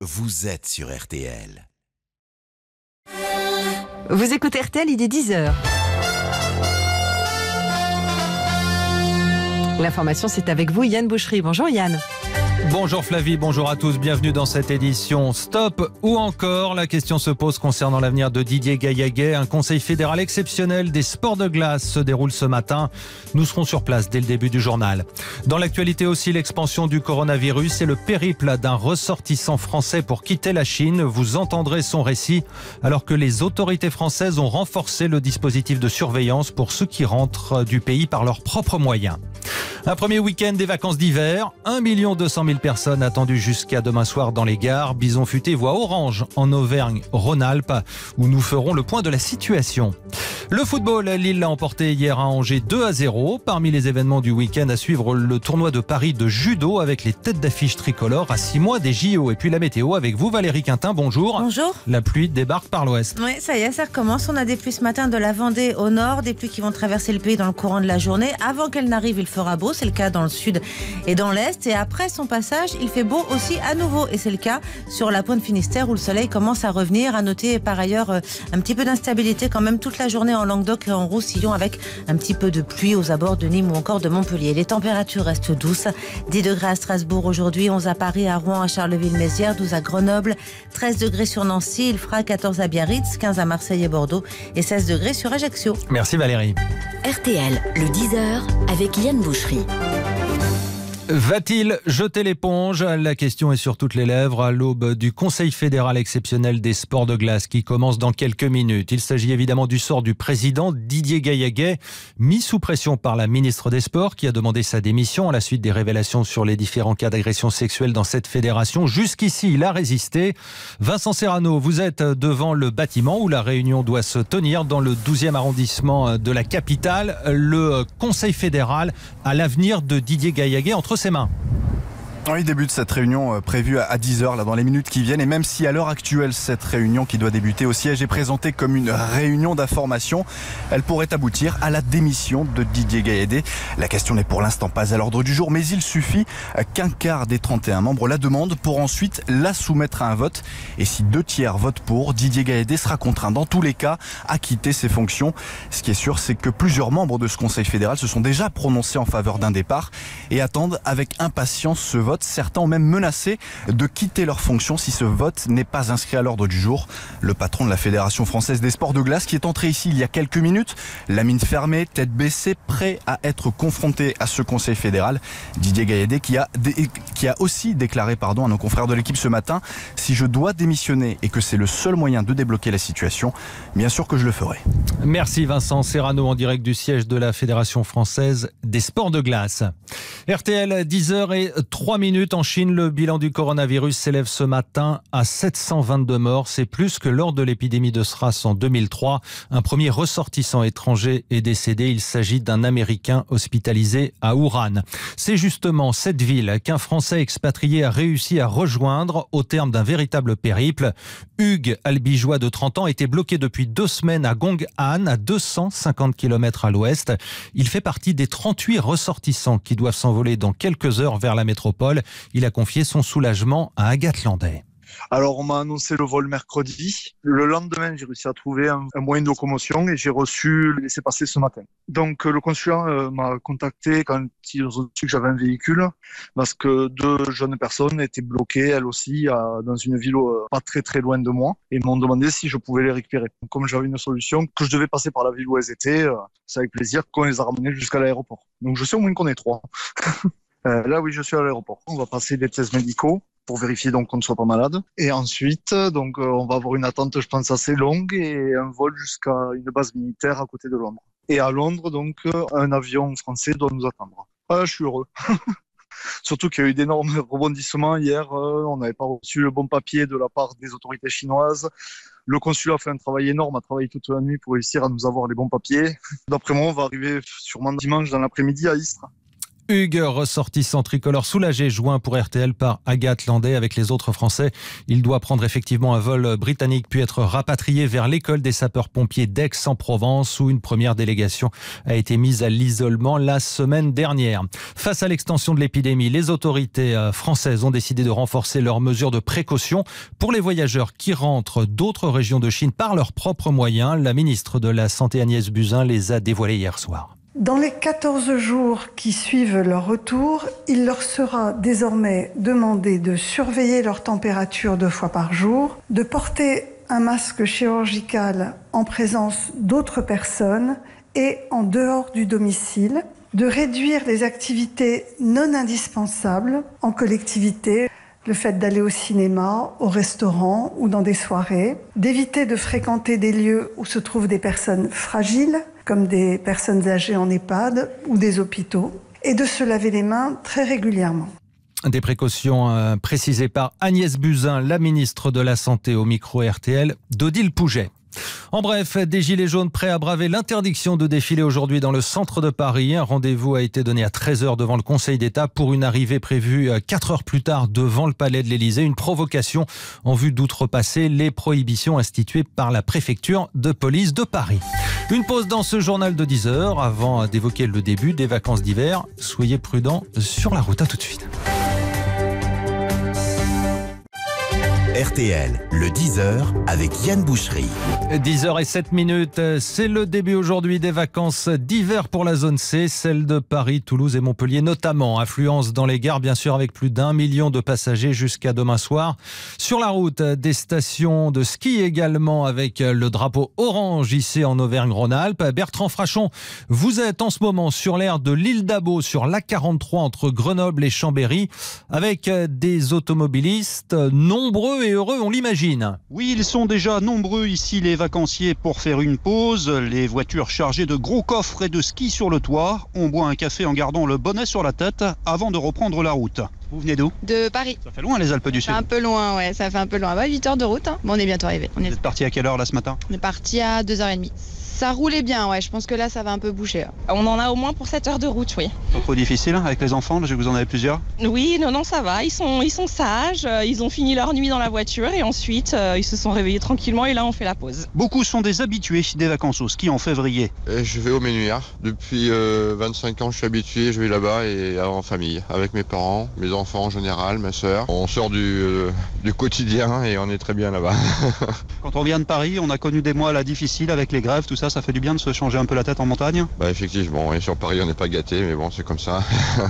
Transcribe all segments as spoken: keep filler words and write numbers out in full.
vous êtes sur R T L. Vous écoutez R T L, il est dix heures. L'information, c'est avec vous, Yann Boucherie. Bonjour Yann. Bonjour Flavie, bonjour à tous, bienvenue dans cette édition Stop ou encore. La question se pose concernant l'avenir de Didier Gaillaguet. Un conseil fédéral exceptionnel des sports de glace se déroule ce matin. Nous serons sur place dès le début du journal. Dans l'actualité aussi, l'expansion du coronavirus et le périple d'un ressortissant français pour quitter la Chine. Vous entendrez son récit alors que les autorités françaises ont renforcé le dispositif de surveillance pour ceux qui rentrent du pays par leurs propres moyens. Un premier week-end des vacances d'hiver, un million deux cent mille personnes attendues jusqu'à demain soir dans les gares. Bison Futé voit orange en Auvergne-Rhône-Alpes où nous ferons le point de la situation. Le football, Lille l'a emporté hier à Angers deux à zéro. Parmi les événements du week-end à suivre, le tournoi de Paris de judo avec les têtes d'affiche tricolores à six mois des J O. Et puis la météo avec vous, Valérie Quintin, bonjour. Bonjour. La pluie débarque par l'ouest. Oui, ça y est, ça recommence. On a des pluies ce matin de la Vendée au nord, des pluies qui vont traverser le pays dans le courant de la journée. Avant qu'elles n'arrivent, il fera beau. C'est le cas dans le sud et dans l'est. Et après son passage, il fait beau aussi à nouveau. Et c'est le cas sur la pointe Finistère où le soleil commence à revenir. À noter par ailleurs un petit peu d'instabilité quand même toute la journée en Languedoc et en Roussillon avec un petit peu de pluie aux abords de Nîmes ou encore de Montpellier. Les températures restent douces. dix degrés à Strasbourg aujourd'hui, onze à Paris, à Rouen, à Charleville-Mézières, douze à Grenoble, treize degrés sur Nancy, il fera quatorze à Biarritz, quinze à Marseille et Bordeaux et seize degrés sur Ajaccio. Merci Valérie. R T L, le dix heures avec Yann Boucherie. Va-t-il jeter l'éponge ? La question est sur toutes les lèvres à l'aube du Conseil fédéral exceptionnel des sports de glace qui commence dans quelques minutes. Il s'agit évidemment du sort du président Didier Gaillaguet, mis sous pression par la ministre des Sports qui a demandé sa démission à la suite des révélations sur les différents cas d'agression sexuelle dans cette fédération. Jusqu'ici, il a résisté. Vincent Serrano, vous êtes devant le bâtiment où la réunion doit se tenir dans le douzième arrondissement de la capitale. Le Conseil fédéral a l'avenir de Didier Gaillaguet entre ses mains. Oui, début de cette réunion prévue à dix heures là, dans les minutes qui viennent. Et même si à l'heure actuelle, cette réunion qui doit débuter au siège est présentée comme une réunion d'information, elle pourrait aboutir à la démission de Didier Gaillaguet. La question n'est pour l'instant pas à l'ordre du jour, mais il suffit qu'un quart des trente et un membres la demandent pour ensuite la soumettre à un vote. Et si deux tiers votent pour, Didier Gaillaguet sera contraint dans tous les cas à quitter ses fonctions. Ce qui est sûr, c'est que plusieurs membres de ce Conseil fédéral se sont déjà prononcés en faveur d'un départ et attendent avec impatience ce vote. Certains ont même menacé de quitter leurs fonctions si ce vote n'est pas inscrit à l'ordre du jour. Le patron de la Fédération française des sports de glace qui est entré ici il y a quelques minutes, la mine fermée, tête baissée, prêt à être confronté à ce Conseil fédéral. Didier Gaillaguet qui a, qui a aussi déclaré pardon, à nos confrères de l'équipe ce matin, si je dois démissionner et que c'est le seul moyen de débloquer la situation, bien sûr que je le ferai. Merci Vincent Serrano en direct du siège de la Fédération française des sports de glace. R T L, dix heures et trois minutes en Chine. Le bilan du coronavirus s'élève ce matin à sept cent vingt-deux morts. C'est plus que lors de l'épidémie de SRAS en deux mille trois. Un premier ressortissant étranger est décédé. Il s'agit d'un Américain hospitalisé à Wuhan. C'est justement cette ville qu'un Français expatrié a réussi à rejoindre au terme d'un véritable périple. Hugues Albigeois de trente ans était bloqué depuis deux semaines à Gong'an, à deux cent cinquante kilomètres à l'ouest. Il fait partie des trente-huit ressortissants qui doivent s'envoler dans quelques heures vers la métropole. Il a confié son soulagement à Agathe Landais. Alors, on m'a annoncé le vol mercredi. Le lendemain, j'ai réussi à trouver un, un moyen de locomotion et j'ai reçu le laissez-passer ce matin. Donc, le consulat euh, m'a contacté quand ils ont su que j'avais un véhicule parce que deux jeunes personnes étaient bloquées, elles aussi, à, dans une ville euh, pas très très loin de moi et m'ont demandé si je pouvais les récupérer. Donc, comme j'avais une solution, que je devais passer par la ville où elles étaient, euh, c'est avec plaisir qu'on les a ramenées jusqu'à l'aéroport. Donc, je sais au moins qu'on est trois. euh, là, oui, je suis à l'aéroport. On va passer des tests médicaux pour vérifier donc qu'on ne soit pas malade. Et ensuite, donc, euh, on va avoir une attente, je pense, assez longue et un vol jusqu'à une base militaire à côté de Londres. Et à Londres, donc, euh, un avion français doit nous attendre. Ah, je suis heureux. Surtout qu'il y a eu d'énormes rebondissements hier. Euh, on n'avait pas reçu le bon papier de la part des autorités chinoises. Le consulat a fait un travail énorme, a travaillé toute la nuit pour réussir à nous avoir les bons papiers. D'après moi, on va arriver sûrement dimanche dans l'après-midi à Istres. Hugues, ressortissant tricolore soulagé, joint pour R T L par Agathe Landais avec les autres Français. Il doit prendre effectivement un vol britannique puis être rapatrié vers l'école des sapeurs-pompiers d'Aix-en-Provence où une première délégation a été mise à l'isolement la semaine dernière. Face à l'extension de l'épidémie, les autorités françaises ont décidé de renforcer leurs mesures de précaution pour les voyageurs qui rentrent d'autres régions de Chine par leurs propres moyens. La ministre de la Santé Agnès Buzyn les a dévoilés hier soir. Dans les quatorze jours qui suivent leur retour, il leur sera désormais demandé de surveiller leur température deux fois par jour, de porter un masque chirurgical en présence d'autres personnes et en dehors du domicile, de réduire les activités non indispensables en collectivité, le fait d'aller au cinéma, au restaurant ou dans des soirées, d'éviter de fréquenter des lieux où se trouvent des personnes fragiles, comme des personnes âgées en EHPAD ou des hôpitaux, et de se laver les mains très régulièrement. Des précautions euh, précisées par Agnès Buzyn, la ministre de la Santé au micro R T L d'Odile Pouget. En bref, des gilets jaunes prêts à braver l'interdiction de défiler aujourd'hui dans le centre de Paris. Un rendez-vous a été donné à treize heures devant le Conseil d'État pour une arrivée prévue quatre heures plus tard devant le Palais de l'Élysée. Une provocation en vue d'outrepasser les prohibitions instituées par la préfecture de police de Paris. Une pause dans ce journal de dix heures avant d'évoquer le début des vacances d'hiver. Soyez prudents sur la route. À tout de suite. R T L, le dix heures avec Yann Bouchery. dix heures zéro sept minutes, c'est le début aujourd'hui des vacances d'hiver pour la zone C, celle de Paris, Toulouse et Montpellier notamment. Affluence dans les gares, bien sûr, avec plus d'un million de passagers jusqu'à demain soir. Sur la route, des stations de ski également avec le drapeau orange hissé en Auvergne-Rhône-Alpes. Bertrand Frachon, vous êtes en ce moment sur l'aire de l'île d'Abo, sur l'A quarante-trois entre Grenoble et Chambéry, avec des automobilistes nombreux et heureux, on l'imagine. Oui, ils sont déjà nombreux ici, les vacanciers, pour faire une pause. Les voitures chargées de gros coffres et de ski sur le toit. On boit un café en gardant le bonnet sur la tête avant de reprendre la route. Vous venez d'où? De Paris. Ça fait loin les Alpes du Sud. Un peu loin, ouais, ça fait un peu loin. Bah, huit heures de route, hein. Bon, on est bientôt arrivé. On est... Vous êtes parti à quelle heure là ce matin? On est parti à deux heures trente. Ça roulait bien, ouais, je pense que là ça va un peu bouger. On en a au moins pour sept heures de route, oui. Pas trop difficile avec les enfants, je sais que vous en avez plusieurs. Oui, non, non, ça va, ils sont, ils sont sages, ils ont fini leur nuit dans la voiture et ensuite euh, ils se sont réveillés tranquillement et là on fait la pause. Beaucoup sont des habitués des vacances au ski en février. Et je vais au Ménuire. Depuis euh, vingt-cinq ans je suis habitué, je vais là-bas et en famille, avec mes parents, mes enfants en général, ma soeur. On sort du, euh, du quotidien et on est très bien là-bas. Quand on vient de Paris, on a connu des mois là difficiles avec les grèves, tout ça, ça fait du bien de se changer un peu la tête en montagne? Bah effectivement, et sur Paris on n'est pas gâté, mais bon c'est comme ça.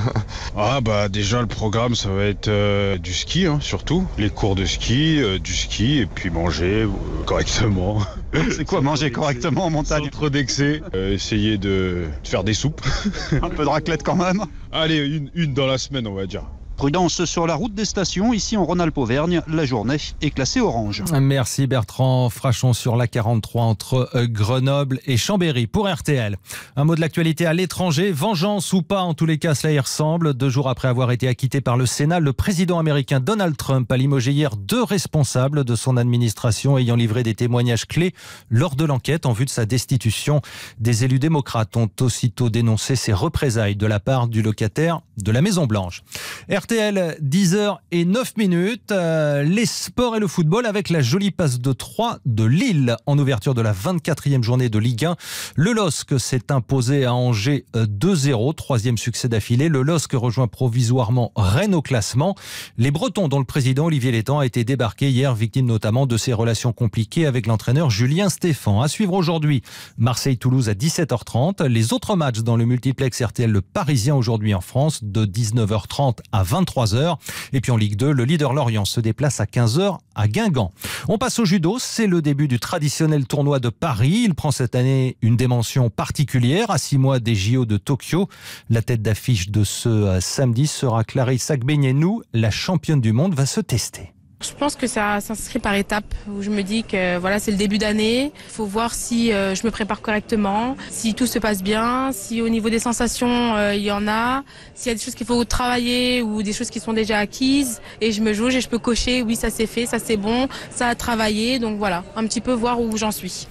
Ah bah déjà le programme ça va être euh, du ski, hein, surtout. Les cours de ski, euh, du ski et puis manger euh, correctement. C'est quoi manger correctement en montagne? Sans trop d'excès, euh, essayer de, de faire des soupes. Un peu de raclette quand même? Allez, une, une dans la semaine on va dire. Prudence sur la route des stations, ici en Rhône-Alpes-Auvergne, la journée est classée orange. Merci Bertrand Frachon sur l'A quarante-trois entre Grenoble et Chambéry pour R T L. Un mot de l'actualité à l'étranger, vengeance ou pas, en tous les cas cela y ressemble. Deux jours après avoir été acquitté par le Sénat, le président américain Donald Trump a limogé hier deux responsables de son administration ayant livré des témoignages clés lors de l'enquête en vue de sa destitution. Des élus démocrates ont aussitôt dénoncé ces représailles de la part du locataire de la Maison-Blanche. R T L, dix heures zéro neuf minutes, euh, les sports et le football avec la jolie passe de trois de Lille en ouverture de la vingt-quatrième journée de Ligue un. Le L O S C s'est imposé à Angers deux zéro, troisième succès d'affilée. Le L O S C rejoint provisoirement Rennes au classement. Les Bretons, dont le président Olivier Létang a été débarqué hier, victime notamment de ses relations compliquées avec l'entraîneur Julien Stéphan. À suivre aujourd'hui, Marseille-Toulouse à dix-sept heures trente. Les autres matchs dans le multiplex R T L Le Parisien aujourd'hui en France de dix-neuf heures trente à vingt-trois heures. Et puis en Ligue deux, le leader Lorient se déplace à quinze heures à Guingamp. On passe au judo, c'est le début du traditionnel tournoi de Paris. Il prend cette année une dimension particulière à six mois des J O de Tokyo. La tête d'affiche de ce samedi sera Clarissa Agbenienou. La championne du monde va se tester. Je pense que ça s'inscrit par étapes, où je me dis que voilà, c'est le début d'année. Il faut voir si euh, je me prépare correctement, si tout se passe bien, si au niveau des sensations, euh, il y en a, s'il y a des choses qu'il faut travailler ou des choses qui sont déjà acquises. Et je me jauge et je peux cocher, oui, ça c'est fait, ça c'est bon, ça a travaillé. Donc voilà, un petit peu voir où j'en suis.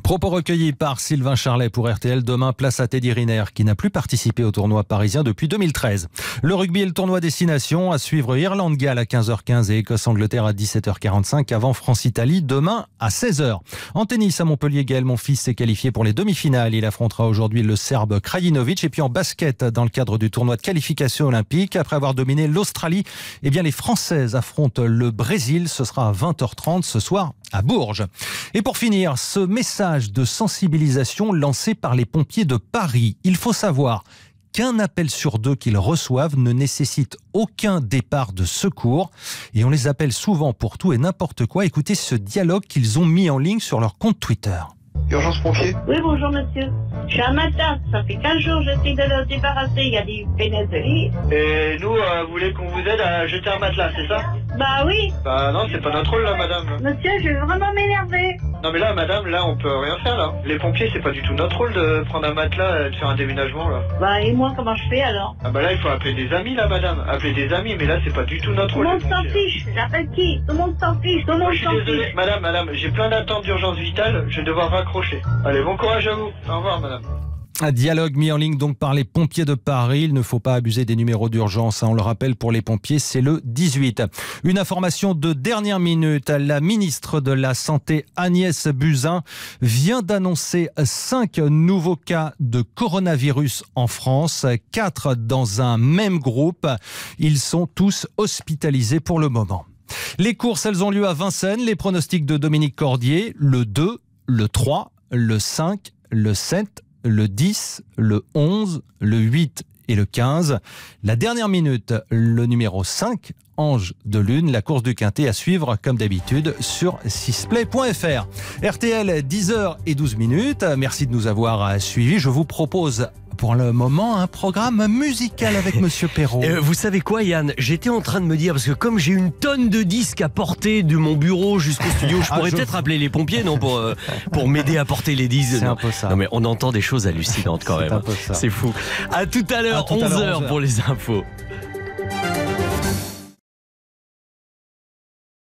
Propos recueillis par Sylvain Charlet pour R T L. Demain, place à Teddy Riner, qui n'a plus participé au tournoi parisien depuis deux mille treize. Le rugby et le tournoi Destination, à suivre Irlande-Galles à quinze heures quinze et Écosse-Angleterre à dix-sept heures quarante-cinq avant France-Italie demain à seize heures. En tennis, à Montpellier, Gaël Monfils s'est qualifié pour les demi-finales. Il affrontera aujourd'hui le Serbe Krajinovic. Et puis en basket, dans le cadre du tournoi de qualification olympique, après avoir dominé l'Australie, eh bien les Françaises affrontent le Brésil. Ce sera à vingt heures trente ce soir à Bourges. Et pour finir, ce message de sensibilisation lancé par les pompiers de Paris. Il faut savoir qu'un appel sur deux qu'ils reçoivent ne nécessite aucun départ de secours. Et on les appelle souvent pour tout et n'importe quoi. Écoutez ce dialogue qu'ils ont mis en ligne sur leur compte Twitter. Urgence pompier. Oui, bonjour monsieur. Je suis un matin, ça fait quinze jours que j'essaie de le débarrasser, il y a des pénètres de lit. Et nous, euh, vous voulez qu'on vous aide à jeter un matelas, c'est ça? Bah oui. Bah non, c'est pas notre rôle là, madame. Monsieur, je vais vraiment m'énerver. Non mais là, madame, là, on peut rien faire là. Les pompiers, c'est pas du tout notre rôle de prendre un matelas et de faire un déménagement là. Bah et moi, comment je fais alors? Ah bah là, il faut appeler des amis là, madame. Appeler des amis, mais là, c'est pas du tout notre Tout rôle. le monde s'en fiche. J'appelle qui? Tout le monde s'en fiche. Tout le monde Je suis s'en désolé, fiche. madame, madame, j'ai plein d'attentes d'urgence vitale, je vais devoir raccrocher. Allez, bon courage à vous. Au revoir, madame. Un dialogue mis en ligne donc par les pompiers de Paris. Il ne faut pas abuser des numéros d'urgence. On le rappelle, pour les pompiers, c'est le dix-huit. Une information de dernière minute. La ministre de la Santé, Agnès Buzyn, vient d'annoncer cinq nouveaux cas de coronavirus en France. Quatre dans un même groupe. Ils sont tous hospitalisés pour le moment. Les courses, elles ont lieu à Vincennes. Les pronostics de Dominique Cordier, le deux, le trois, le cinq, le sept, le dix, le onze, le huit et le quinze. La dernière minute, le numéro cinq, Ange de Lune, la course du Quintet à suivre comme d'habitude sur sixplay point f r. R T L, dix heures douze minutes. Merci de nous avoir suivis. Je vous propose pour le moment un programme musical avec Monsieur Perrault. Euh, vous savez quoi, Yann? J'étais en train de me dire, parce que comme j'ai une tonne de disques à porter de mon bureau jusqu'au studio, je Ah, pourrais je... peut-être appeler les pompiers, non, pour, euh, pour m'aider à porter les disques. C'est un peu ça. Non mais on entend des choses hallucinantes quand même. C'est un peu ça. C'est fou. À tout à l'heure, onze heures pour les infos.